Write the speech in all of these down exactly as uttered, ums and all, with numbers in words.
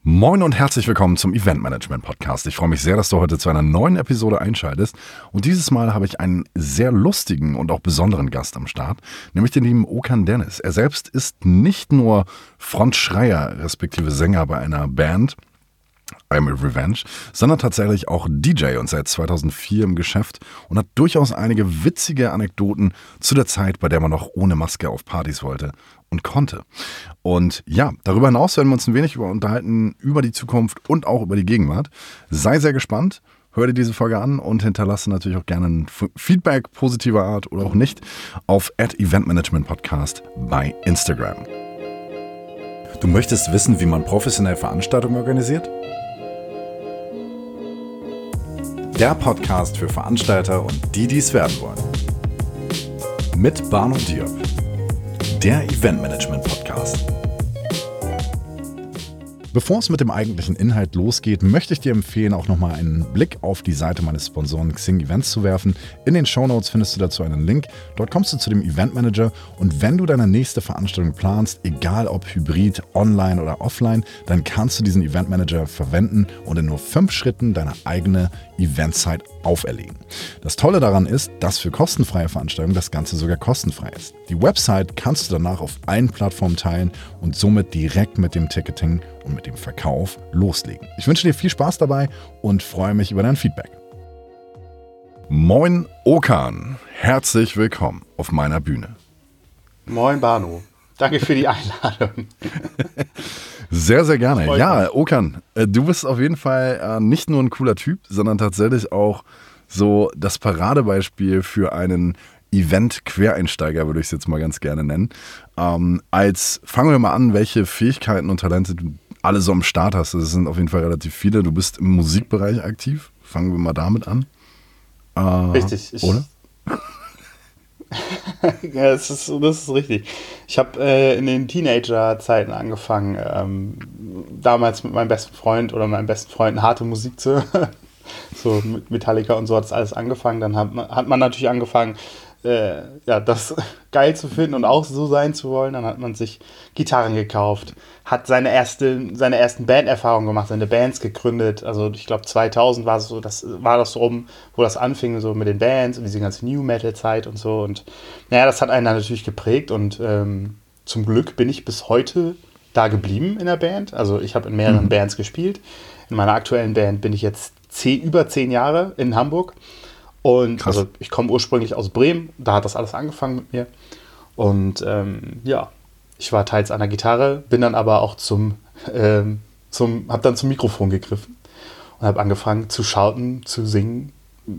Moin und herzlich willkommen zum Event Management Podcast. Ich freue mich sehr, dass du heute zu einer neuen Episode einschaltest. Und dieses Mal habe ich einen sehr lustigen und auch besonderen Gast am Start, nämlich den lieben Okan Dennis. Er selbst ist nicht nur Frontschreier respektive Sänger bei einer Band, I'm a Revenge, sondern tatsächlich auch D J und seit zweitausendvier im Geschäft und hat durchaus einige witzige Anekdoten zu der Zeit, bei der man noch ohne Maske auf Partys wollte und konnte. Und ja, darüber hinaus werden wir uns ein wenig über unterhalten, über die Zukunft und auch über die Gegenwart. Sei sehr gespannt, hör dir diese Folge an und hinterlasse natürlich auch gerne ein Feedback positiver Art oder auch nicht auf at Event Management Podcast bei Instagram. Du möchtest wissen, wie man professionell Veranstaltungen organisiert? Der Podcast für Veranstalter und die, die es werden wollen. Mit Bano Diop. Der Event Management Podcast. Bevor es mit dem eigentlichen Inhalt losgeht, möchte ich dir empfehlen, auch nochmal einen Blick auf die Seite meines Sponsoren Xing Events zu werfen. In den Shownotes findest du dazu einen Link. Dort kommst du zu dem Event Manager und wenn du deine nächste Veranstaltung planst, egal ob hybrid, online oder offline, dann kannst du diesen Event Manager verwenden und in nur fünf Schritten deine eigene Eventzeit auferlegen. Das Tolle daran ist, dass für kostenfreie Veranstaltungen das Ganze sogar kostenfrei ist. Die Website kannst du danach auf allen Plattformen teilen und somit direkt mit dem Ticketing und mit dem Verkauf loslegen. Ich wünsche dir viel Spaß dabei und freue mich über dein Feedback. Moin Okan, herzlich willkommen auf meiner Bühne. Moin Bano, danke für die Einladung. Sehr, sehr gerne. Ja, Okan, du bist auf jeden Fall nicht nur ein cooler Typ, sondern tatsächlich auch so das Paradebeispiel für einen Event-Quereinsteiger, würde ich es jetzt mal ganz gerne nennen. Ähm, als, fangen wir mal an, welche Fähigkeiten und Talente du alle so am Start hast. Das sind auf jeden Fall relativ viele. Du bist im Musikbereich aktiv. Fangen wir mal damit an. Äh, richtig. Ich, oder? Ja, das ist, das ist richtig. Ich habe äh, in den Teenager-Zeiten angefangen, ähm, damals mit meinem besten Freund oder meinem besten Freund harte Musik zu hören. So mit Metallica und so hat es alles angefangen. Dann hat man, hat man natürlich angefangen, äh, ja, das geil zu finden und auch so sein zu wollen. Dann hat man sich Gitarren gekauft, hat seine erste, seine ersten Banderfahrungen gemacht, seine Bands gegründet. Also ich glaube zweitausend war es so, das war das so rum, wo das anfing so mit den Bands und diese ganze New Metal Zeit und so. Und naja, das hat einen dann natürlich geprägt und ähm, zum Glück bin ich bis heute da geblieben in der Band. Also ich habe in mehreren mhm. Bands gespielt. In meiner aktuellen Band bin ich jetzt zehn, über zehn Jahre in Hamburg. Und Krass. Also ich komme ursprünglich aus Bremen, da hat das alles angefangen mit mir. Und ähm, ja, ich war teils an der Gitarre, bin dann aber auch zum, ähm, zum habe dann zum Mikrofon gegriffen und habe angefangen zu schauten, zu singen.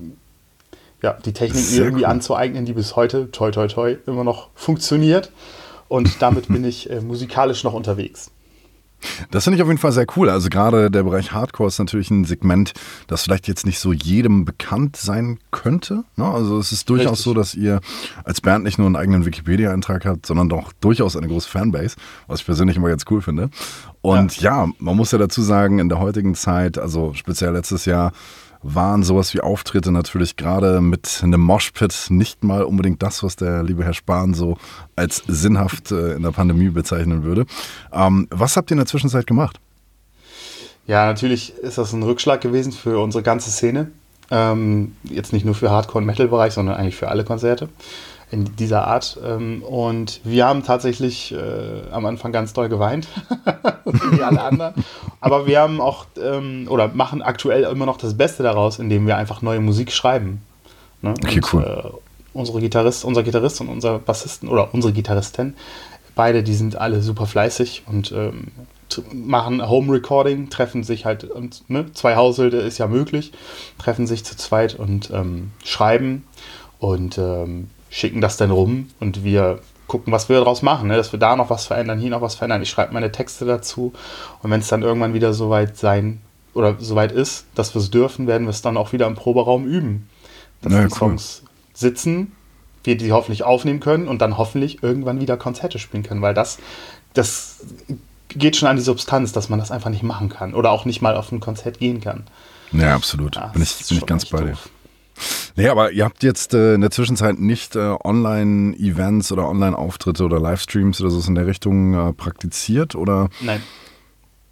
Ja, die Technik Sehr irgendwie cool. anzueignen, die bis heute, toi toi toi, immer noch funktioniert. Und damit bin ich äh, musikalisch noch unterwegs. Das finde ich auf jeden Fall sehr cool. Also gerade der Bereich Hardcore ist natürlich ein Segment, das vielleicht jetzt nicht so jedem bekannt sein könnte. Also es ist durchaus Richtig. so, dass ihr als Band nicht nur einen eigenen Wikipedia-Eintrag habt, sondern doch durchaus eine große Fanbase, was ich persönlich immer ganz cool finde. Und ja, ja man muss ja dazu sagen, in der heutigen Zeit, also speziell letztes Jahr, waren sowas wie Auftritte natürlich gerade mit einem Moshpit nicht mal unbedingt das, was der liebe Herr Spahn so als sinnhaft äh, in der Pandemie bezeichnen würde. Ähm, was habt ihr in der Zwischenzeit gemacht? Ja, natürlich ist das ein Rückschlag gewesen für unsere ganze Szene. Ähm, jetzt nicht nur für Hardcore- und Metal-Bereich, sondern eigentlich für alle Konzerte in dieser Art. Ähm, und wir haben tatsächlich äh, am Anfang ganz doll geweint, wie alle anderen. Aber wir haben auch, ähm, oder machen aktuell immer noch das Beste daraus, indem wir einfach neue Musik schreiben. Ne? Okay, und, cool. Äh, unsere Gitarrist, unser Gitarrist und unser Bassisten, oder unsere Gitarristin, beide, die sind alle super fleißig und ähm, machen Home-Recording, treffen sich halt, und, ne, zwei Haushalte ist ja möglich, treffen sich zu zweit und ähm, schreiben und ähm, schicken das dann rum und wir gucken, was wir daraus machen, ne? Dass wir da noch was verändern, hier noch was verändern. Ich schreibe meine Texte dazu und wenn es dann irgendwann wieder soweit sein oder soweit ist, dass wir es dürfen, werden wir es dann auch wieder im Proberaum üben. Dass ja, die cool. Songs sitzen, wir die hoffentlich aufnehmen können und dann hoffentlich irgendwann wieder Konzerte spielen können, weil das, das geht schon an die Substanz, dass man das einfach nicht machen kann oder auch nicht mal auf ein Konzert gehen kann. Ja, absolut. Ja, bin ich, bin ich ganz bei dir. Doof. Nee, aber ihr habt jetzt äh, in der Zwischenzeit nicht äh, Online-Events oder Online-Auftritte oder Livestreams oder so in der Richtung äh, praktiziert, oder? Nein.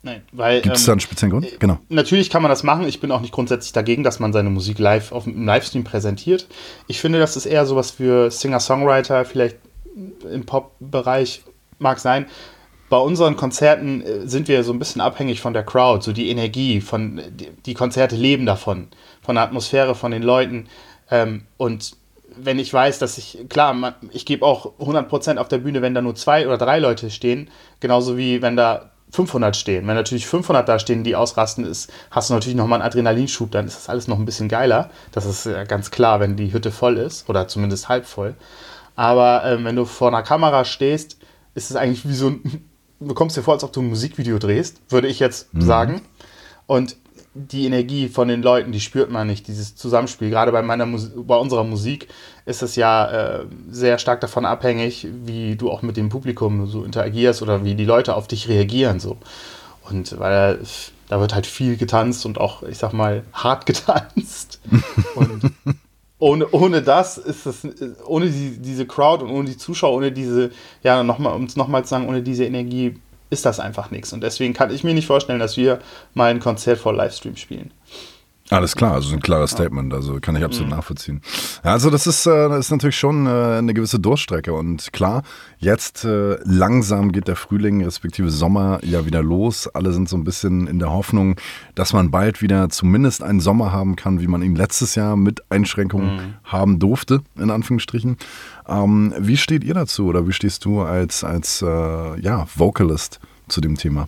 Nein, weil. Gibt es ähm, da einen speziellen Grund? Genau. Natürlich kann man das machen. Ich bin auch nicht grundsätzlich dagegen, dass man seine Musik live auf dem Livestream präsentiert. Ich finde, das ist eher sowas für Singer-Songwriter, vielleicht im Pop-Bereich mag sein. Bei unseren Konzerten äh, sind wir so ein bisschen abhängig von der Crowd, so die Energie, von die, die Konzerte leben davon, von der Atmosphäre, von den Leuten. Ähm, und wenn ich weiß, dass ich, klar, man, ich gebe auch hundert Prozent auf der Bühne, wenn da nur zwei oder drei Leute stehen, genauso wie wenn da fünfhundert stehen. Wenn natürlich fünfhundert da stehen, die ausrasten, ist, hast du natürlich nochmal einen Adrenalinschub, dann ist das alles noch ein bisschen geiler. Das ist ja ganz klar, wenn die Hütte voll ist oder zumindest halb voll. Aber ähm, wenn du vor einer Kamera stehst, ist es eigentlich wie so ein, du kommst dir vor, als ob du ein Musikvideo drehst, würde ich jetzt mhm. sagen. Und die Energie von den Leuten, die spürt man nicht, dieses Zusammenspiel. Gerade bei meiner Mus- bei unserer Musik ist es ja äh, sehr stark davon abhängig, wie du auch mit dem Publikum so interagierst oder wie die Leute auf dich reagieren. So. Und weil da wird halt viel getanzt und auch, ich sag mal, hart getanzt. Und ohne, ohne das ist es, ohne die, diese Crowd und ohne die Zuschauer, ohne diese, ja, nochmal, um es nochmal zu sagen, ohne diese Energie ist das einfach nichts. Und deswegen kann ich mir nicht vorstellen, dass wir mal ein Konzert vor Livestream spielen. Alles klar, also ein klares Statement, also kann ich absolut mhm. nachvollziehen. Ja, also das ist, äh, das ist natürlich schon äh, eine gewisse Durststrecke und klar, jetzt äh, langsam geht der Frühling respektive Sommer ja wieder los. Alle sind so ein bisschen in der Hoffnung, dass man bald wieder zumindest einen Sommer haben kann, wie man ihn letztes Jahr mit Einschränkungen mhm. haben durfte, in Anführungsstrichen. Ähm, wie steht ihr dazu oder wie stehst du als, als äh, ja, Vocalist zu dem Thema?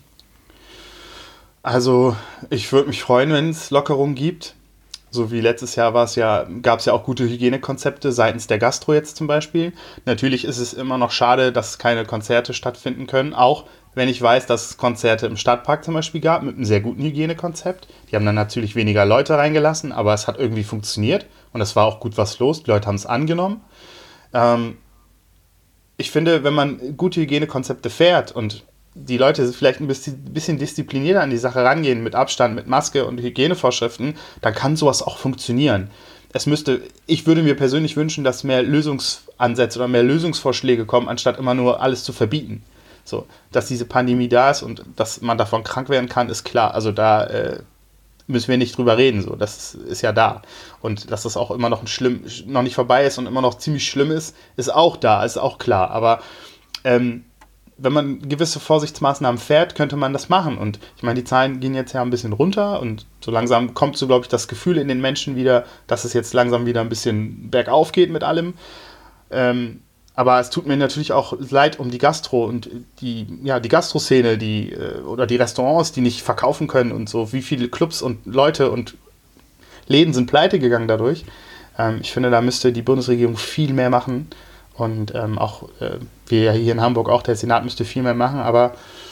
Also ich würde mich freuen, wenn es Lockerungen gibt. So wie letztes Jahr war es ja, gab es ja auch gute Hygienekonzepte seitens der Gastro jetzt zum Beispiel. Natürlich ist es immer noch schade, dass keine Konzerte stattfinden können. Auch wenn ich weiß, dass es Konzerte im Stadtpark zum Beispiel gab mit einem sehr guten Hygienekonzept. Die haben dann natürlich weniger Leute reingelassen, aber es hat irgendwie funktioniert. Und es war auch gut was los. Die Leute haben es angenommen. Ähm, ich finde, wenn man gute Hygienekonzepte fährt und die Leute vielleicht ein bisschen disziplinierter an die Sache rangehen, mit Abstand, mit Maske und Hygienevorschriften, dann kann sowas auch funktionieren. Es müsste, ich würde mir persönlich wünschen, dass mehr Lösungsansätze oder mehr Lösungsvorschläge kommen, anstatt immer nur alles zu verbieten. So, dass diese Pandemie da ist und dass man davon krank werden kann, ist klar. Also da äh, müssen wir nicht drüber reden. So, das ist ja da. Und dass das auch immer noch ein schlimm, noch nicht vorbei ist und immer noch ziemlich schlimm ist, ist auch da, ist auch klar. Aber ähm, wenn man gewisse Vorsichtsmaßnahmen fährt, könnte man das machen. Und ich meine, die Zahlen gehen jetzt ja ein bisschen runter und so langsam kommt so, glaube ich, das Gefühl in den Menschen wieder, dass es jetzt langsam wieder ein bisschen bergauf geht mit allem. Ähm, aber es tut mir natürlich auch leid um die Gastro und die, ja, die Gastro-Szene, die, äh, oder die Restaurants, die nicht verkaufen können und so. Wie viele Clubs und Leute und Läden sind pleite gegangen dadurch. Ähm, ich finde, da müsste die Bundesregierung viel mehr machen. Und ähm, auch äh, wir hier in Hamburg auch, der Senat müsste viel mehr machen, aber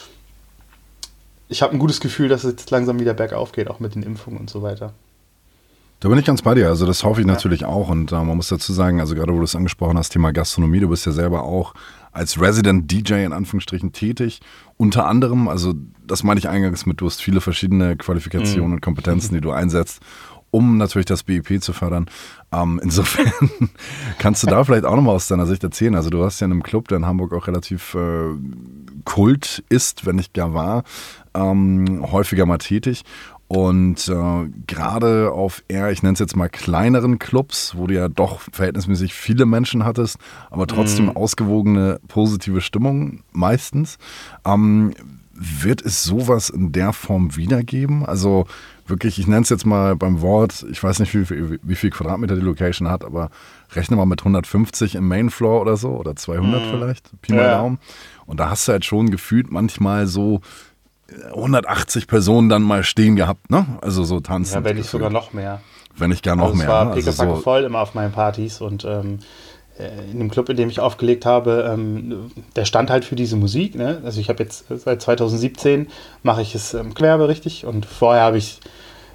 ich habe ein gutes Gefühl, dass es jetzt langsam wieder bergauf geht, auch mit den Impfungen und so weiter. Da bin ich ganz bei dir, also das hoffe ich natürlich ja. auch und äh, man muss dazu sagen, also gerade wo du es angesprochen hast, Thema Gastronomie, du bist ja selber auch als Resident D J in Anführungsstrichen tätig, unter anderem, also das meine ich eingangs mit, du hast viele verschiedene Qualifikationen mhm. und Kompetenzen, die du einsetzt, um natürlich das B I P zu fördern. Ähm, insofern kannst du da vielleicht auch nochmal aus deiner Sicht erzählen. Also du hast ja in einem Club, der in Hamburg auch relativ äh, Kult ist, wenn nicht gar war, ähm, häufiger mal tätig. Und äh, gerade auf eher, ich nenne es jetzt mal kleineren Clubs, wo du ja doch verhältnismäßig viele Menschen hattest, aber trotzdem mm. ausgewogene, positive Stimmung meistens. Ähm, wird es sowas in der Form wiedergeben? Also wirklich, ich nenne es jetzt mal beim Wort, ich weiß nicht, wie viel, wie viel Quadratmeter die Location hat, aber rechne mal mit hundertfünfzig im Mainfloor oder so oder zweihundert mm. vielleicht, Pi mal ja. Daumen. Und da hast du halt schon gefühlt manchmal so hundertachtzig Personen dann mal stehen gehabt, ne? Also so tanzen. Ja, wenn nicht sogar noch mehr. Wenn nicht gar noch also mehr. Es war ne? pickepacke also so voll immer auf meinen Partys und ähm, in dem Club, in dem ich aufgelegt habe, ähm, der stand halt für diese Musik, ne? Also ich habe jetzt seit zweitausendsiebzehn mache ich es im Gewerbe richtig und vorher habe ich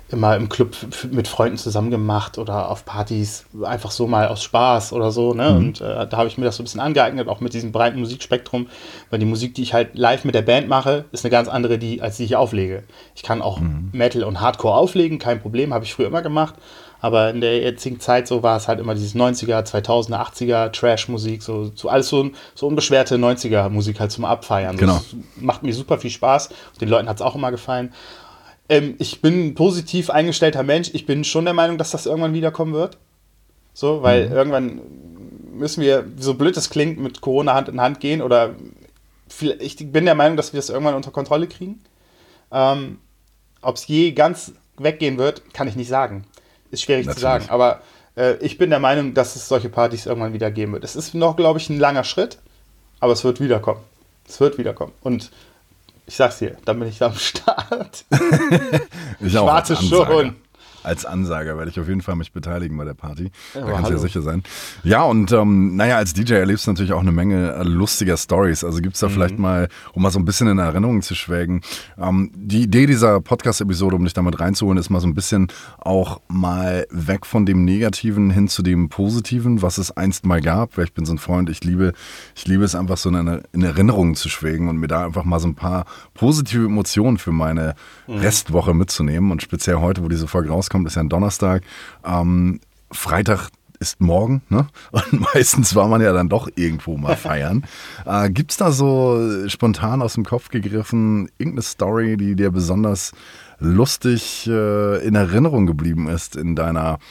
immer im Club f- mit Freunden zusammen gemacht oder auf Partys einfach so mal aus Spaß oder so, ne? Mhm. Und äh, da habe ich mir das so ein bisschen angeeignet, auch mit diesem breiten Musikspektrum, weil die Musik, die ich halt live mit der Band mache, ist eine ganz andere, die, als die ich auflege. Ich kann auch mhm. Metal und Hardcore auflegen, kein Problem, habe ich früher immer gemacht, aber in der jetzigen Zeit so war es halt immer dieses neunziger, zweitausender, achtziger Trash-Musik, so, so alles so, so unbeschwerte neunziger-Musik halt zum Abfeiern. Genau. Das macht mir super viel Spaß, den Leuten hat es auch immer gefallen. Ähm, ich bin ein positiv eingestellter Mensch. Ich bin schon der Meinung, dass das irgendwann wiederkommen wird. So, weil mhm. irgendwann müssen wir, so blöd es klingt, mit Corona Hand in Hand gehen. Oder viel, ich bin der Meinung, dass wir das irgendwann unter Kontrolle kriegen. Ähm, Ob es je ganz weggehen wird, kann ich nicht sagen. Ist schwierig Natürlich. zu sagen. Aber äh, ich bin der Meinung, dass es solche Partys irgendwann wieder geben wird. Es ist noch, glaube ich, ein langer Schritt, aber es wird wiederkommen. Es wird wiederkommen. Und ich sag's dir, dann bin ich da am Start. ich, ich warte schon. Als Ansager werde ich auf jeden Fall mich beteiligen bei der Party. Ja, da kannst du ja sicher sein. Ja, und ähm, naja, als D J erlebst du natürlich auch eine Menge äh, lustiger Stories. Also gibt es da mhm. vielleicht mal, um mal so ein bisschen in Erinnerung zu schwelgen, ähm, die Idee dieser Podcast-Episode, um dich damit reinzuholen, ist mal so ein bisschen auch mal weg von dem Negativen hin zu dem Positiven, was es einst mal gab. Weil ich bin so ein Freund, ich liebe, ich liebe es einfach so in, in Erinnerungen zu schwelgen und mir da einfach mal so ein paar positive Emotionen für meine mhm. Restwoche mitzunehmen. Und speziell heute, wo diese Folge rauskommt, kommt, ist ja ein Donnerstag. Ähm, Freitag ist morgen, ne? Und meistens war man ja dann doch irgendwo mal feiern. äh, Gibt es da so spontan aus dem Kopf gegriffen irgendeine Story, die dir besonders lustig äh, in Erinnerung geblieben ist in deiner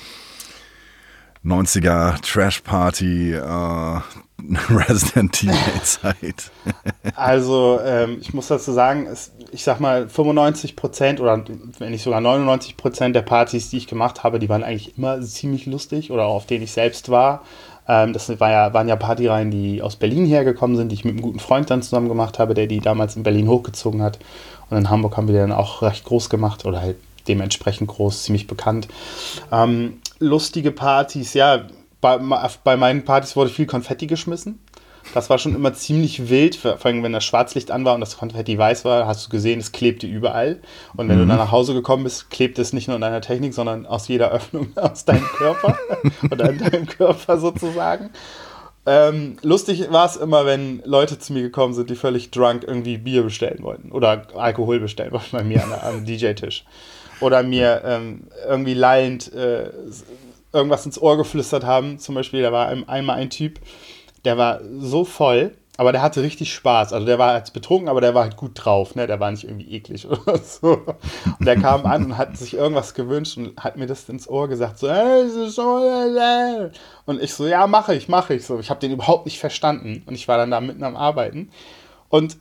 neunziger Trash-Party äh, Resident Evil-Zeit? Also ähm, ich muss dazu sagen, es, ich sag mal fünfundneunzig Prozent oder wenn nicht sogar neunundneunzig Prozent der Partys, die ich gemacht habe, die waren eigentlich immer ziemlich lustig oder auch auf denen ich selbst war. Ähm, das war ja, waren ja Partyreihen, die aus Berlin hergekommen sind, die ich mit einem guten Freund dann zusammen gemacht habe, der die damals in Berlin hochgezogen hat. Und in Hamburg haben wir die dann auch recht groß gemacht oder halt dementsprechend groß, ziemlich bekannt. Ähm, lustige Partys, ja, bei, bei meinen Partys wurde viel Konfetti geschmissen. Das war schon immer ziemlich wild, vor allem wenn das Schwarzlicht an war und das Konfetti weiß war, hast du gesehen, es klebte überall. Und wenn mhm. du dann nach Hause gekommen bist, klebte es nicht nur in deiner Technik, sondern aus jeder Öffnung aus deinem Körper oder in deinem Körper sozusagen. Ähm, lustig war es immer, wenn Leute zu mir gekommen sind, die völlig drunk irgendwie Bier bestellen wollten oder Alkohol bestellen wollten bei mir an, am D J-Tisch. Oder mir ähm, irgendwie lallend äh, irgendwas ins Ohr geflüstert haben. Zum Beispiel, da war einmal ein Typ, der war so voll, aber der hatte richtig Spaß. Also der war halt betrunken, aber der war halt gut drauf, ne? Der war nicht irgendwie eklig oder so. Und der kam an und hat sich irgendwas gewünscht und hat mir das ins Ohr gesagt, so, hey, das ist so, und ich so, ja, mache ich, mache ich. So, ich habe den überhaupt nicht verstanden und ich war dann da mitten am Arbeiten. Und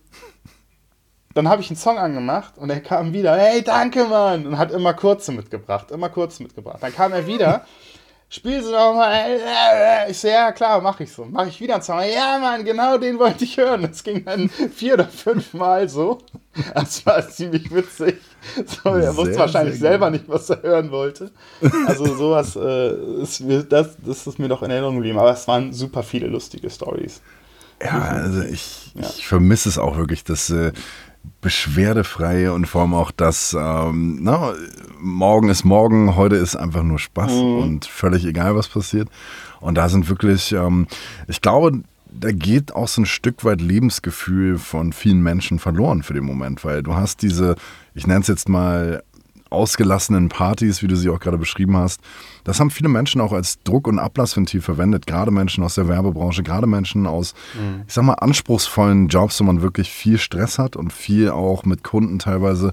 dann habe ich einen Song angemacht und er kam wieder, hey, danke, Mann, und hat immer kurze mitgebracht, immer kurze mitgebracht. Dann kam er wieder, spiel sie doch mal. Ich so, ja, klar, mach ich so. Mach ich wieder einen Song. Ja, Mann, genau den wollte ich hören. Das ging dann vier oder fünf Mal so. Das war ziemlich witzig. So, er wusste sehr, wahrscheinlich sehr selber nicht, was er hören wollte. Also sowas, äh, ist mir, das, das ist mir doch in Erinnerung geblieben. Aber es waren super viele lustige Storys. Ja, also ich, ja. ich vermisse es auch wirklich, dass äh, beschwerdefrei und vor allem auch das, ähm, na, morgen ist morgen, heute ist einfach nur Spaß mhm. und völlig egal, was passiert. Und da sind wirklich, ähm, ich glaube, da geht auch so ein Stück weit Lebensgefühl von vielen Menschen verloren für den Moment, weil du hast diese, ich nenne es jetzt mal, ausgelassenen Partys, wie du sie auch gerade beschrieben hast, das haben viele Menschen auch als Druck- und Ablassventil verwendet, gerade Menschen aus der Werbebranche, gerade Menschen aus, mhm. ich sag mal, anspruchsvollen Jobs, wo man wirklich viel Stress hat und viel auch mit Kunden teilweise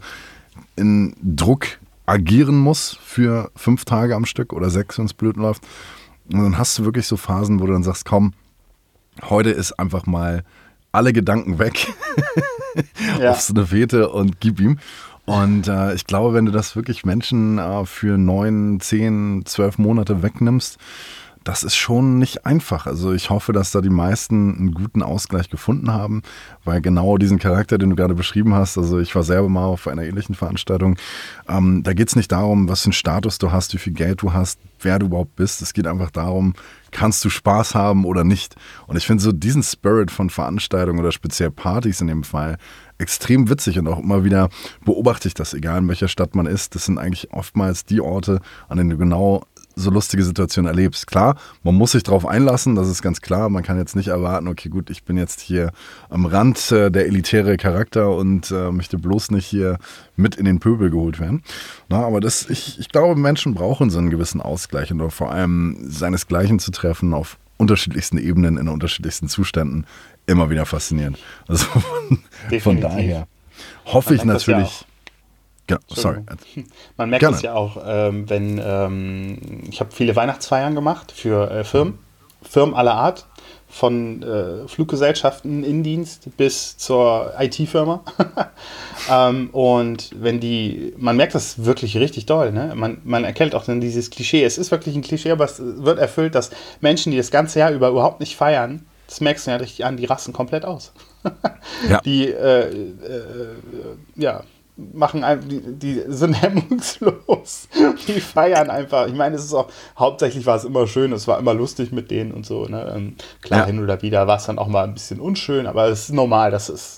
in Druck agieren muss für fünf Tage am Stück oder sechs, wenn es blöd läuft. Und dann hast du wirklich so Phasen, wo du dann sagst, komm, heute ist einfach mal alle Gedanken weg ja. auf so eine Fete und gib ihm. Und äh, ich glaube, wenn du das wirklich Menschen äh, für neun, zehn, zwölf Monate wegnimmst, das ist schon nicht einfach. Also ich hoffe, dass da die meisten einen guten Ausgleich gefunden haben, weil genau diesen Charakter, den du gerade beschrieben hast, also ich war selber mal auf einer ähnlichen Veranstaltung, ähm, da geht es nicht darum, was für einen Status du hast, wie viel Geld du hast, wer du überhaupt bist. Es geht einfach darum, kannst du Spaß haben oder nicht. Und ich finde so diesen Spirit von Veranstaltungen oder speziell Partys in dem Fall extrem witzig und auch immer wieder beobachte ich das, egal in welcher Stadt man ist. Das sind eigentlich oftmals die Orte, an denen du genau so lustige Situationen erlebst. Klar, man muss sich darauf einlassen, das ist ganz klar. Man kann jetzt nicht erwarten, okay gut, ich bin jetzt hier am Rand äh, der elitäre Charakter und äh, möchte bloß nicht hier mit in den Pöbel geholt werden. Na, aber das, ich, ich glaube, Menschen brauchen so einen gewissen Ausgleich und auch vor allem seinesgleichen zu treffen auf unterschiedlichsten Ebenen, in unterschiedlichsten Zuständen, immer wieder faszinierend. Also von, von daher hoffe ich natürlich... Genau, sorry. Man merkt Gerne. es ja auch, ähm, wenn ähm, ich habe viele Weihnachtsfeiern gemacht für äh, Firmen, Firmen aller Art, von äh, Fluggesellschaften, Innendienst bis zur I T-Firma. ähm, und wenn die, man merkt das wirklich richtig doll, ne? Man, man erkennt auch dann dieses Klischee. Es ist wirklich ein Klischee, aber es wird erfüllt, dass Menschen, die das ganze Jahr über überhaupt nicht feiern, das merkst du ja richtig an, die rasten komplett aus. Ja. Die, äh, äh, ja, machen einfach, die, die sind hemmungslos. Die feiern einfach. Ich meine, es ist auch, hauptsächlich war es immer schön, es war immer lustig mit denen und so. Ne? Ähm, klar, ja. Hin oder wieder war es dann auch mal ein bisschen unschön, aber es ist normal, das ist,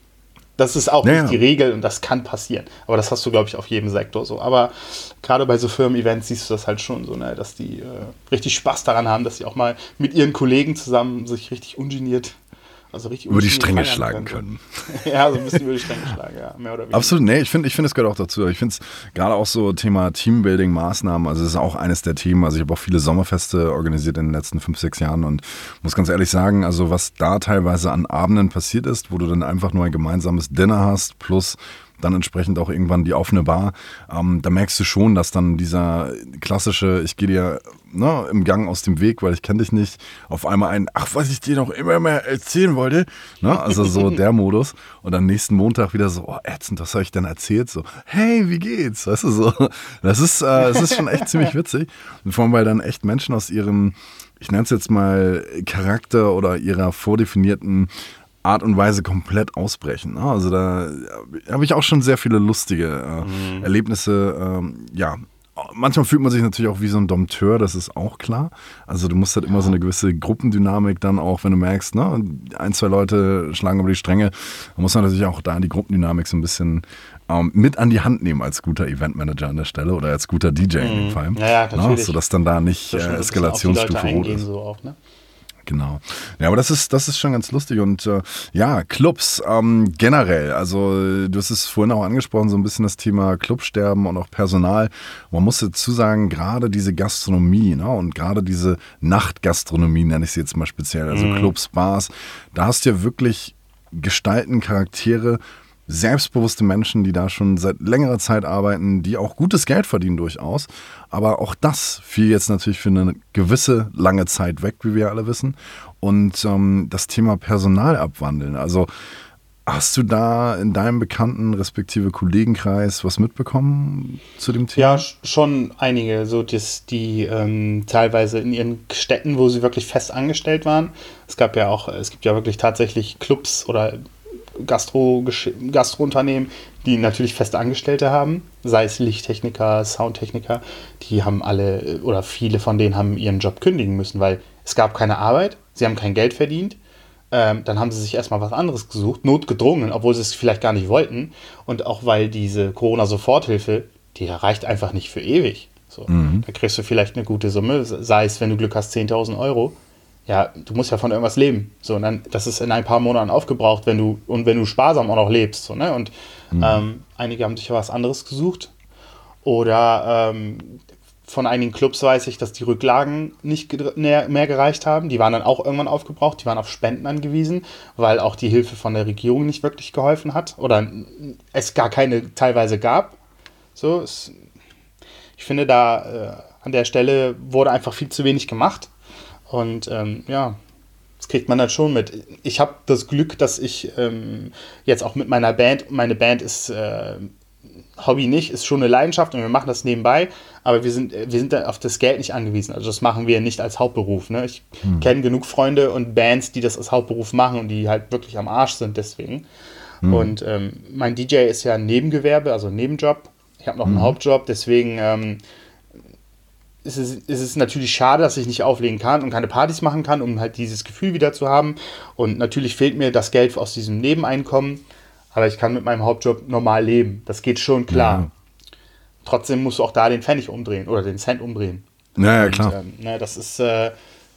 das ist auch ja, nicht ja. die Regel und das kann passieren. Aber das hast du, glaube ich, auf jedem Sektor so. Aber gerade bei so Firmen-Events siehst du das halt schon so, ne? Dass die äh, richtig Spaß daran haben, dass sie auch mal mit ihren Kollegen zusammen sich richtig ungeniert Also richtig über die Stränge schlagen können. Ja, so ein bisschen über die Stränge schlagen, ja, mehr oder weniger. Absolut, nee, ich finde, ich find, es gehört auch dazu. Ich finde es gerade auch so Thema Teambuilding-Maßnahmen, also das ist auch eines der Themen. Also ich habe auch viele Sommerfeste organisiert in den letzten fünf, sechs Jahren und muss ganz ehrlich sagen, also was da teilweise an Abenden passiert ist, wo du dann einfach nur ein gemeinsames Dinner hast, plus dann entsprechend auch irgendwann die offene Bar, ähm, da merkst du schon, dass dann dieser klassische, ich gehe dir ne, im Gang aus dem Weg, weil ich kenne dich nicht, auf einmal ein, ach, was ich dir noch immer mehr erzählen wollte, ne? Also so der Modus und am nächsten Montag wieder so, oh ätzend, was habe ich denn erzählt? So, hey, wie geht's? Weißt du, so, das ist, äh, das ist schon echt ziemlich witzig und vor allem, weil dann echt Menschen aus ihrem, ich nenne es jetzt mal Charakter oder ihrer vordefinierten Art und Weise komplett ausbrechen. Also da habe ich auch schon sehr viele lustige äh, mhm. Erlebnisse. Ähm, ja, manchmal fühlt man sich natürlich auch wie so ein Dompteur, das ist auch klar. Also du musst halt immer so eine gewisse Gruppendynamik dann auch, wenn du merkst, ne, ein, zwei Leute schlagen über die Stränge, dann muss man natürlich auch da die Gruppendynamik so ein bisschen ähm, mit an die Hand nehmen als guter Eventmanager an der Stelle oder als guter D J mhm. in dem Fall. Ja, ja, natürlich. Ne, sodass dann da nicht äh, Eskalationsstufe hoch ist. So auch, ne? Genau. Ja, aber das ist, das ist schon ganz lustig und äh, ja, Clubs ähm, generell, also du hast es vorhin auch angesprochen, so ein bisschen das Thema Clubsterben und auch Personal. Man muss dazu sagen, gerade diese Gastronomie ne, und gerade diese Nachtgastronomie, nenne ich sie jetzt mal speziell, also mhm. Clubs, Bars, da hast du ja wirklich Gestalten, Charaktere, selbstbewusste Menschen, die da schon seit längerer Zeit arbeiten, die auch gutes Geld verdienen durchaus. Aber auch das fiel jetzt natürlich für eine gewisse lange Zeit weg, wie wir alle wissen. Und ähm, das Thema Personal abwandeln. Also hast du da in deinem Bekannten respektive Kollegenkreis was mitbekommen zu dem Thema? Ja, schon einige, so dass die ähm, teilweise in ihren Städten, wo sie wirklich fest angestellt waren. Es gab ja auch, es gibt ja wirklich tatsächlich Clubs oder Gastro, Gastrounternehmen, die natürlich feste Angestellte haben, sei es Lichttechniker, Soundtechniker, die haben alle oder viele von denen haben ihren Job kündigen müssen, weil es gab keine Arbeit, sie haben kein Geld verdient, ähm, dann haben sie sich erstmal was anderes gesucht, notgedrungen, obwohl sie es vielleicht gar nicht wollten und auch weil diese Corona-Soforthilfe, die reicht einfach nicht für ewig. So, mhm. Da kriegst du vielleicht eine gute Summe, sei es, wenn du Glück hast, zehntausend Euro. Ja, du musst ja von irgendwas leben. So, und dann, das ist in ein paar Monaten aufgebraucht, wenn du, und wenn du sparsam auch noch lebst. So, ne? Und mhm. ähm, einige haben sich was anderes gesucht. Oder ähm, von einigen Clubs weiß ich, dass die Rücklagen nicht mehr gereicht haben. Die waren dann auch irgendwann aufgebraucht. Die waren auf Spenden angewiesen, weil auch die Hilfe von der Regierung nicht wirklich geholfen hat. Oder es gar keine teilweise gab. So, es, ich finde, da äh, an der Stelle wurde einfach viel zu wenig gemacht. Und ähm, ja, das kriegt man dann schon mit. Ich habe das Glück, dass ich ähm, jetzt auch mit meiner Band, meine Band ist äh, Hobby nicht, ist schon eine Leidenschaft und wir machen das nebenbei, aber wir sind, wir sind da auf das Geld nicht angewiesen. Also das machen wir nicht als Hauptberuf. Ne? Ich hm. kenne genug Freunde und Bands, die das als Hauptberuf machen und die halt wirklich am Arsch sind deswegen. Hm. Und ähm, mein D J ist ja ein Nebengewerbe, also ein Nebenjob. Ich habe noch einen hm. Hauptjob, deswegen ähm, ist, es, ist es natürlich schade, dass ich nicht auflegen kann und keine Partys machen kann, um halt dieses Gefühl wieder zu haben. Und natürlich fehlt mir das Geld aus diesem Nebeneinkommen. Aber ich kann mit meinem Hauptjob normal leben. Das geht schon klar. Ja. Trotzdem musst du auch da den Pfennig umdrehen oder den Cent umdrehen. Ja, ja klar. Und, ähm, ne, das ist äh,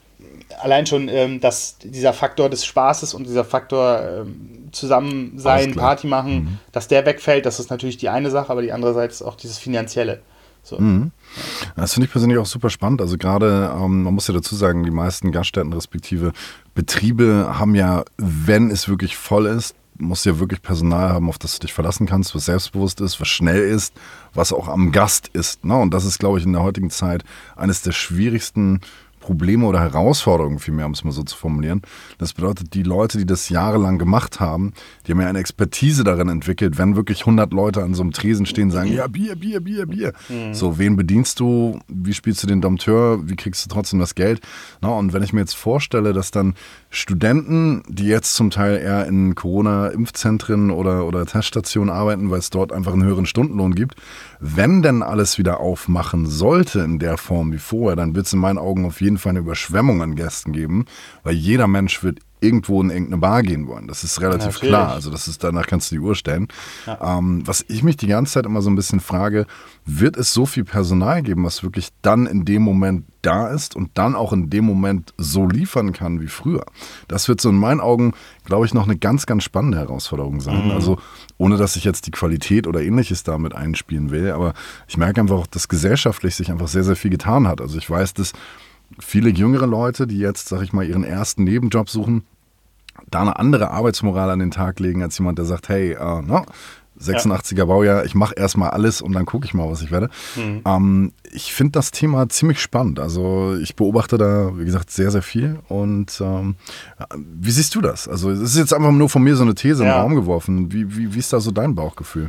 allein schon ähm, dass dieser Faktor des Spaßes und dieser Faktor ähm, zusammen sein, Party machen, mhm. dass der wegfällt, das ist natürlich die eine Sache, aber die andere Seite ist auch dieses Finanzielle. So. Mhm. Das finde ich persönlich auch super spannend. Also gerade, ähm, man muss ja dazu sagen, die meisten Gaststätten respektive Betriebe haben ja, wenn es wirklich voll ist, musst ja wirklich Personal haben, auf das du dich verlassen kannst, was selbstbewusst ist, was schnell ist, was auch am Gast ist. Ne? Und das ist, glaube ich, in der heutigen Zeit eines der schwierigsten Probleme oder Herausforderungen, vielmehr, um es mal so zu formulieren. Das bedeutet, die Leute, die das jahrelang gemacht haben, die haben ja eine Expertise darin entwickelt, wenn wirklich hundert Leute an so einem Tresen stehen und sagen, ja, Bier, Bier, Bier, Bier. Mhm. So, wen bedienst du? Wie spielst du den Dompteur? Wie kriegst du trotzdem das Geld? Na, und wenn ich mir jetzt vorstelle, dass dann Studenten, die jetzt zum Teil eher in Corona-Impfzentren oder, oder Teststationen arbeiten, weil es dort einfach einen höheren Stundenlohn gibt, wenn denn alles wieder aufmachen sollte in der Form wie vorher, dann wird es in meinen Augen auf jeden Fall eine Überschwemmung an Gästen geben, weil jeder Mensch wird irgendwo in irgendeine Bar gehen wollen. Das ist relativ ja, klar. Also das ist, danach kannst du die Uhr stellen. Ja. Ähm, was ich mich die ganze Zeit immer so ein bisschen frage, wird es so viel Personal geben, was wirklich dann in dem Moment da ist und dann auch in dem Moment so liefern kann wie früher? Das wird so in meinen Augen, glaube ich, noch eine ganz, ganz spannende Herausforderung sein. Mhm. Also ohne, dass ich jetzt die Qualität oder Ähnliches damit einspielen will, aber ich merke einfach auch, dass gesellschaftlich sich einfach sehr, sehr viel getan hat. Also ich weiß, dass viele jüngere Leute, die jetzt, sag ich mal, ihren ersten Nebenjob suchen, da eine andere Arbeitsmoral an den Tag legen, als jemand, der sagt, hey, äh, no, sechsundachtziger Baujahr, ich mache erstmal alles und dann gucke ich mal, was ich werde. Mhm. Ähm, ich finde das Thema ziemlich spannend. Also ich beobachte da, wie gesagt, sehr, sehr viel. Und ähm, wie siehst du das? Also es ist jetzt einfach nur von mir so eine These ja. in den Raum geworfen. Wie, wie, wie ist da so dein Bauchgefühl?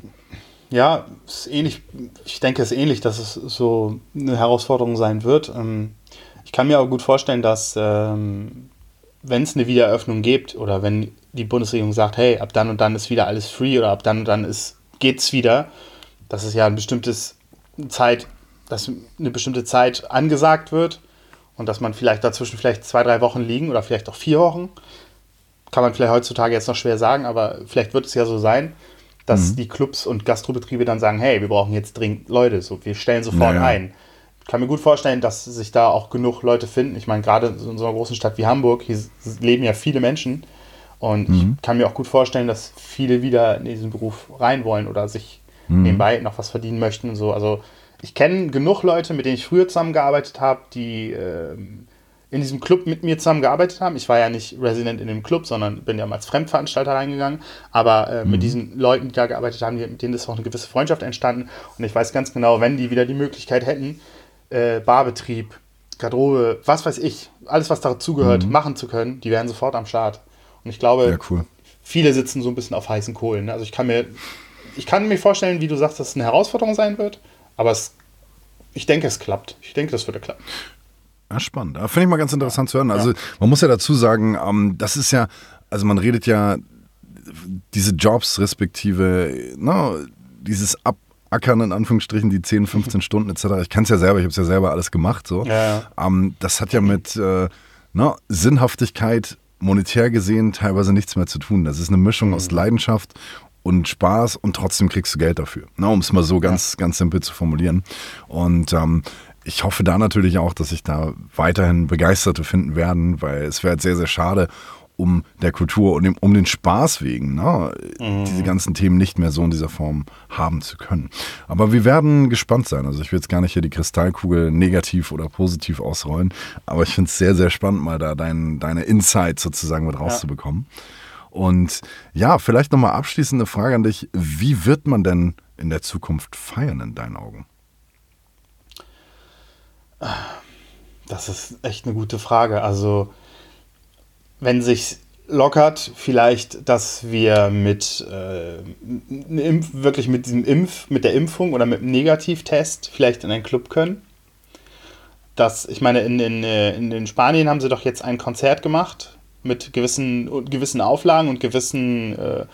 Ja, ist ähnlich. Ich denke, es ist ähnlich, dass es so eine Herausforderung sein wird. Ich kann mir auch gut vorstellen, dass ähm, wenn es eine Wiedereröffnung gibt oder wenn die Bundesregierung sagt, hey, ab dann und dann ist wieder alles free oder ab dann und dann ist, geht's wieder, dass es ja ein bestimmtes Zeit, dass eine bestimmte Zeit angesagt wird und dass man vielleicht dazwischen vielleicht zwei, drei Wochen liegen oder vielleicht auch vier Wochen, kann man vielleicht heutzutage jetzt noch schwer sagen, aber vielleicht wird es ja so sein, dass mhm. die Clubs und Gastrobetriebe dann sagen, hey, wir brauchen jetzt dringend Leute, so, wir stellen sofort naja. ein. Ich kann mir gut vorstellen, dass sich da auch genug Leute finden. Ich meine, gerade in so einer großen Stadt wie Hamburg, hier leben ja viele Menschen. Und mhm. ich kann mir auch gut vorstellen, dass viele wieder in diesen Beruf rein wollen oder sich mhm. nebenbei noch was verdienen möchten und so. Also ich kenne genug Leute, mit denen ich früher zusammengearbeitet habe, die äh, in diesem Club mit mir zusammengearbeitet haben. Ich war ja nicht Resident in dem Club, sondern bin ja mal als Fremdveranstalter reingegangen. Aber äh, mhm. mit diesen Leuten, die da gearbeitet haben, mit denen ist auch eine gewisse Freundschaft entstanden. Und ich weiß ganz genau, wenn die wieder die Möglichkeit hätten, Äh, Barbetrieb, Garderobe, was weiß ich, alles, was dazugehört, mhm. machen zu können, die wären sofort am Start. Und ich glaube, ja, cool. viele sitzen so ein bisschen auf heißen Kohlen. Ne? Also ich kann mir, ich kann mir vorstellen, wie du sagst, dass es eine Herausforderung sein wird, aber es, ich denke, es klappt. Ich denke, das würde klappen. Ja, spannend. Finde ich mal ganz interessant zu hören. Also ja. man muss ja dazu sagen, ähm, das ist ja, also man redet ja diese Jobs respektive, ne, dieses Ab Ackern in Anführungsstrichen, die zehn, fünfzehn Stunden et cetera. Ich kann es ja selber, ich habe es ja selber alles gemacht. So. Ja, ja. Ähm, das hat ja mit äh, na, Sinnhaftigkeit monetär gesehen teilweise nichts mehr zu tun. Das ist eine Mischung mhm. aus Leidenschaft und Spaß und trotzdem kriegst du Geld dafür. Na, um es mal so ganz, ja. ganz simpel zu formulieren. Und ähm, ich hoffe da natürlich auch, dass sich da weiterhin Begeisterte finden werden, weil es wäre jetzt sehr, sehr schade, um der Kultur und um den Spaß wegen, ne, mhm. diese ganzen Themen nicht mehr so in dieser Form haben zu können. Aber wir werden gespannt sein. Also ich will jetzt gar nicht hier die Kristallkugel negativ oder positiv ausrollen, aber ich finde es sehr, sehr spannend, mal da dein, deine Insights sozusagen mit rauszubekommen. Ja. Und ja, vielleicht nochmal abschließende Frage an dich. Wie wird man denn in der Zukunft feiern in deinen Augen? Das ist echt eine gute Frage. Also wenn sich lockert. Vielleicht, dass wir mit äh, Impf, wirklich mit diesem Impf, mit der Impfung oder mit dem Negativtest vielleicht in einen Club können. Das, ich meine, in, in, in, in Spanien haben sie doch jetzt ein Konzert gemacht mit gewissen, gewissen Auflagen und gewissen äh,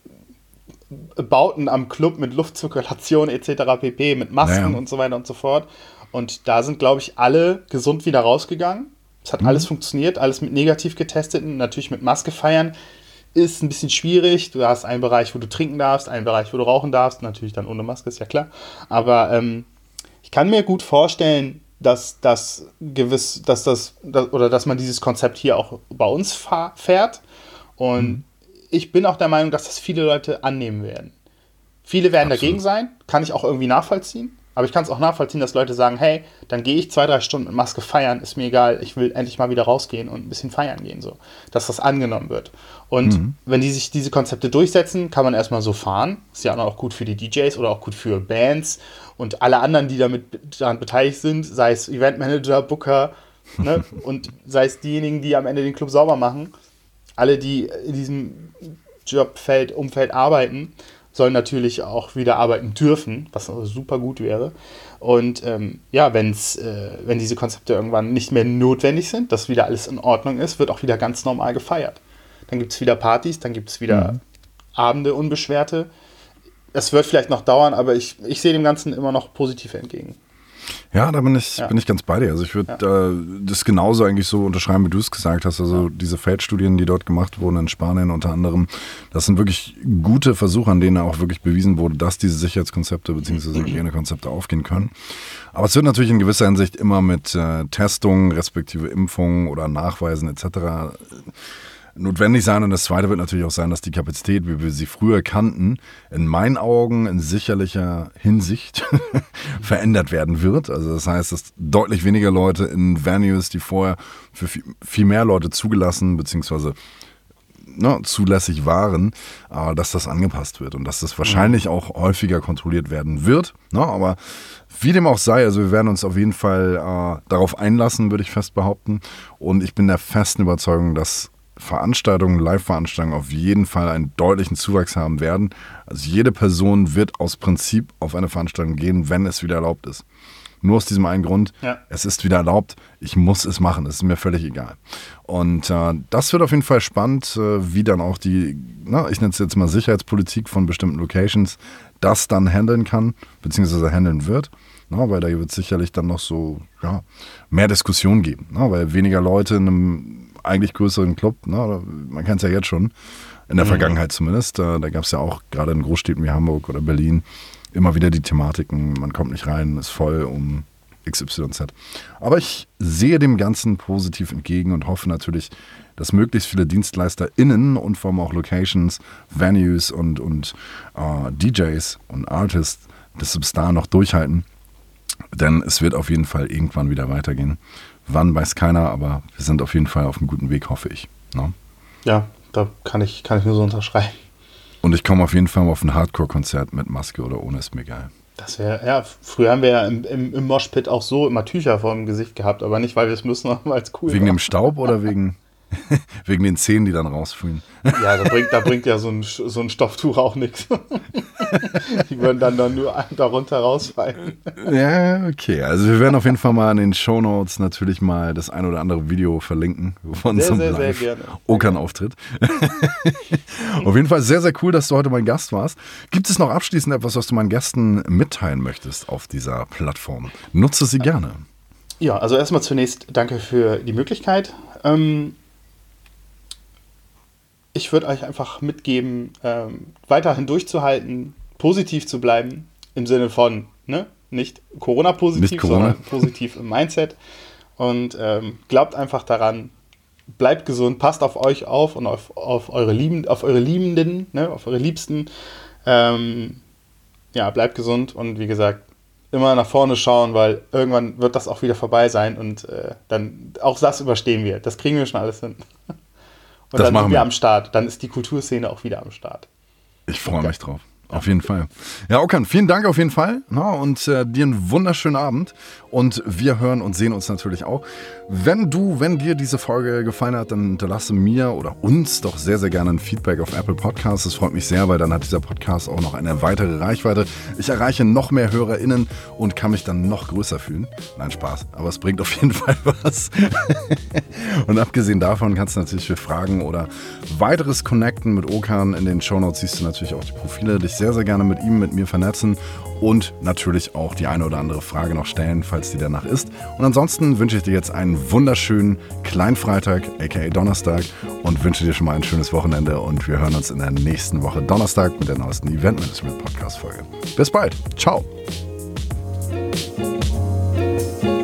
Bauten am Club mit Luftzirkulation et cetera pp, mit Masken naja. und so weiter und so fort. Und da sind, glaube ich, alle gesund wieder rausgegangen. Es hat mhm. alles funktioniert, alles mit negativ getesteten. Natürlich mit Maske feiern ist ein bisschen schwierig. Du hast einen Bereich, wo du trinken darfst, einen Bereich, wo du rauchen darfst. Natürlich dann ohne Maske, ist ja klar. Aber ähm, ich kann mir gut vorstellen, dass das gewiss, dass das, dass, oder dass man dieses Konzept hier auch bei uns fahr, fährt. Und mhm. ich bin auch der Meinung, dass das viele Leute annehmen werden. Viele werden Absolut. dagegen sein, kann ich auch irgendwie nachvollziehen. Aber ich kann es auch nachvollziehen, dass Leute sagen, hey, dann gehe ich zwei, drei Stunden mit Maske feiern, ist mir egal, ich will endlich mal wieder rausgehen und ein bisschen feiern gehen, so. Dass das angenommen wird. Und mhm. wenn die sich diese Konzepte durchsetzen, kann man erstmal so fahren. Ist ja auch gut für die D Js oder auch gut für Bands und alle anderen, die damit daran beteiligt sind, sei es Eventmanager, Booker, ne? Und sei es diejenigen, die am Ende den Club sauber machen. Alle, die in diesem Jobfeld, Umfeld arbeiten, sollen natürlich auch wieder arbeiten dürfen, was super gut wäre. Und ähm, ja, wenn's, äh, wenn diese Konzepte irgendwann nicht mehr notwendig sind, dass wieder alles in Ordnung ist, wird auch wieder ganz normal gefeiert. Dann gibt es wieder Partys, dann gibt es wieder mhm. Abende, unbeschwerte. Es wird vielleicht noch dauern, aber ich, ich sehe dem Ganzen immer noch positiv entgegen. Ja, da bin ich, ja. bin ich ganz bei dir. Also ich würde ja. äh, das genauso eigentlich so unterschreiben, wie du es gesagt hast. Also ja. diese Feldstudien, die dort gemacht wurden in Spanien unter anderem, das sind wirklich gute Versuche, an denen auch wirklich bewiesen wurde, dass diese Sicherheitskonzepte bzw. Hygienekonzepte aufgehen können. Aber es wird natürlich in gewisser Hinsicht immer mit äh, Testung respektive Impfung oder Nachweisen et cetera notwendig sein. Und das Zweite wird natürlich auch sein, dass die Kapazität, wie wir sie früher kannten, in meinen Augen in sicherlicher Hinsicht verändert werden wird. Also das heißt, dass deutlich weniger Leute in Venues, die vorher für viel mehr Leute zugelassen bzw. ne, zulässig waren, äh, dass das angepasst wird und dass das wahrscheinlich mhm. auch häufiger kontrolliert werden wird. Ne? Aber wie dem auch sei, also wir werden uns auf jeden Fall äh, darauf einlassen, würde ich fest behaupten. Und ich bin der festen Überzeugung, dass Veranstaltungen, Live-Veranstaltungen auf jeden Fall einen deutlichen Zuwachs haben werden. Also jede Person wird aus Prinzip auf eine Veranstaltung gehen, wenn es wieder erlaubt ist. Nur aus diesem einen Grund, ja. es ist wieder erlaubt, ich muss es machen, es ist mir völlig egal. Und äh, das wird auf jeden Fall spannend, äh, wie dann auch die, na, ich nenne es jetzt mal Sicherheitspolitik von bestimmten Locations, das dann handeln kann, beziehungsweise handeln wird. Na, weil da wird es sicherlich dann noch so ja, mehr Diskussion geben, na, weil weniger Leute in einem eigentlich größeren Club, na, man kennt es ja jetzt schon, in der mhm. Vergangenheit zumindest, da, da gab es ja auch gerade in Großstädten wie Hamburg oder Berlin immer wieder die Thematiken, man kommt nicht rein, ist voll um X Y Z. Aber ich sehe dem Ganzen positiv entgegen und hoffe natürlich, dass möglichst viele DienstleisterInnen und vor allem auch Locations, Venues und, und äh, D Js und Artists das bis dahin noch durchhalten. Denn es wird auf jeden Fall irgendwann wieder weitergehen. Wann, weiß keiner, aber wir sind auf jeden Fall auf einem guten Weg, hoffe ich. No? Ja, da kann ich, kann ich nur so unterschreiben. Und ich komme auf jeden Fall mal auf ein Hardcore-Konzert mit Maske oder ohne, ist mir geil. Das wäre, ja, früher haben wir ja im, im, im Moshpit auch so immer Tücher vor dem Gesicht gehabt, aber nicht, weil wir es müssen, sondern weil es cool Wegen war. dem Staub oder wegen, wegen den Zähnen, die dann rausfliegen? Ja, da bringt, da bringt ja so ein, so ein Stofftuch auch nichts. Die würden dann, dann nur darunter rausfallen. Ja, okay. Also wir werden auf jeden Fall mal in den Shownotes natürlich mal das ein oder andere Video verlinken von sehr, so einem sehr, sehr gerne. Okan-Auftritt. Auf jeden Fall sehr, sehr cool, dass du heute mein Gast warst. Gibt es noch abschließend etwas, was du meinen Gästen mitteilen möchtest auf dieser Plattform? Nutze sie gerne. Ja, also erstmal zunächst danke für die Möglichkeit. Ähm, Ich würde euch einfach mitgeben, ähm, weiterhin durchzuhalten, positiv zu bleiben, im Sinne von, ne, nicht Corona-positiv, nicht Corona. sondern positiv im Mindset. Und ähm, glaubt einfach daran, bleibt gesund, passt auf euch auf und auf, auf, eure, Lieben, auf eure Liebenden, ne, auf eure Liebsten. Ähm, ja, bleibt gesund und wie gesagt, immer nach vorne schauen, weil irgendwann wird das auch wieder vorbei sein und äh, dann auch das überstehen wir. Das kriegen wir schon alles hin. Und das dann sind wir wir am Start. Dann ist die Kulturszene auch wieder am Start. Ich freue okay. mich drauf. Auf jeden Fall. Ja, Okan, vielen Dank auf jeden Fall. Na, und äh, dir einen wunderschönen Abend. Und wir hören und sehen uns natürlich auch. Wenn du, wenn dir diese Folge gefallen hat, dann hinterlasse mir oder uns doch sehr, sehr gerne ein Feedback auf Apple Podcasts. Das freut mich sehr, weil dann hat dieser Podcast auch noch eine weitere Reichweite. Ich erreiche noch mehr HörerInnen und kann mich dann noch größer fühlen. Nein, Spaß. Aber es bringt auf jeden Fall was. Und abgesehen davon kannst du natürlich für Fragen oder weiteres connecten mit Okan. In den Shownotes siehst du natürlich auch die Profile. Dich sehr, sehr gerne mit ihm, mit mir vernetzen und natürlich auch die eine oder andere Frage noch stellen, falls die danach ist. Und ansonsten wünsche ich dir jetzt einen wunderschönen Kleinfreitag, aka Donnerstag, und wünsche dir schon mal ein schönes Wochenende und wir hören uns in der nächsten Woche Donnerstag mit der neuesten Event Management Podcast Folge. Bis bald. Ciao.